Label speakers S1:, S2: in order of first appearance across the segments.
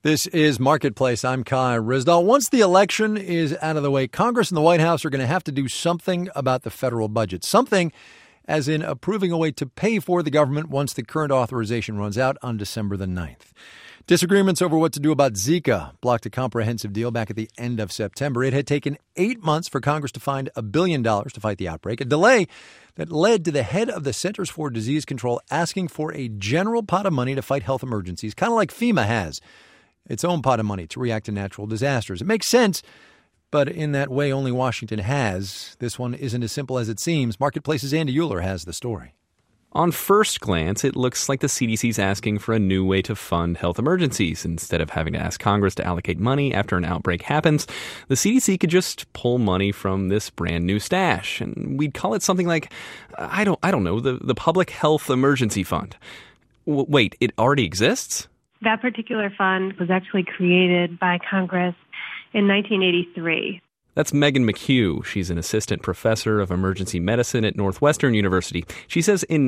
S1: This is Marketplace. I'm Kai Ryssdal. Once the election is out of the way, Congress and the White House are going to have to do something about the federal budget. Something as in approving a way to pay for the government once the current authorization runs out on December the 9th. Disagreements over what to do about Zika blocked a comprehensive deal back at the end of September. It had taken 8 months for Congress to find $1 billion to fight the outbreak, a delay that led to the head of the Centers for Disease Control asking for a general pot of money to fight health emergencies, kind of like FEMA has its own pot of money to react to natural disasters. It makes sense, but in that way only Washington has. This one isn't as simple as it seems. Marketplace's Andy Uhler has the story.
S2: On first glance, it looks like the CDC's asking for a new way to fund health emergencies. Instead of having to ask Congress to allocate money after an outbreak happens, the CDC could just pull money from this brand new stash. And we'd call it something like, I don't know, the Public Health Emergency Fund. Wait, it already exists?
S3: That particular fund was actually created by Congress in 1983.
S2: That's Megan McHugh. She's an assistant professor of emergency medicine at Northwestern University. She says in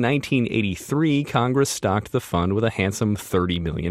S2: 1983, Congress stocked the fund with a handsome $30 million.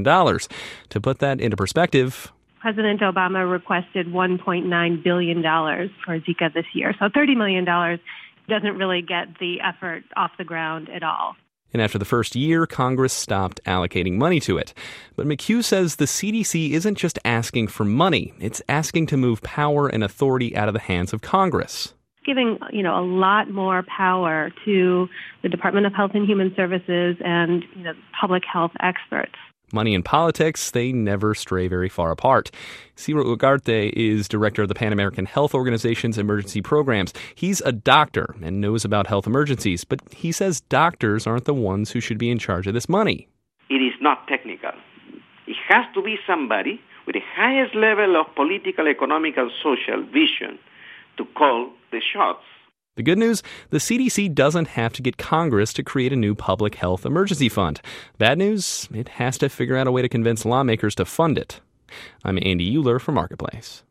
S2: To put that into perspective,
S3: President Obama requested $1.9 billion for Zika this year. So $30 million doesn't really get the effort off the ground at all.
S2: And after the first year, Congress stopped allocating money to it. But McHugh says the CDC isn't just asking for money. It's asking to move power and authority out of the hands of Congress.
S3: Giving, a lot more power to the Department of Health and Human Services and, public health experts.
S2: Money and politics, they never stray very far apart. Ciro Ugarte is director of the Pan American Health Organization's emergency programs. He's a doctor and knows about health emergencies, but he says doctors aren't the ones who should be in charge of this money.
S4: It is not technical. It has to be somebody with the highest level of political, economic, and social vision to call the shots.
S2: The good news, the CDC doesn't have to get Congress to create a new public health emergency fund. Bad news, it has to figure out a way to convince lawmakers to fund it. I'm Andy Uhler for Marketplace.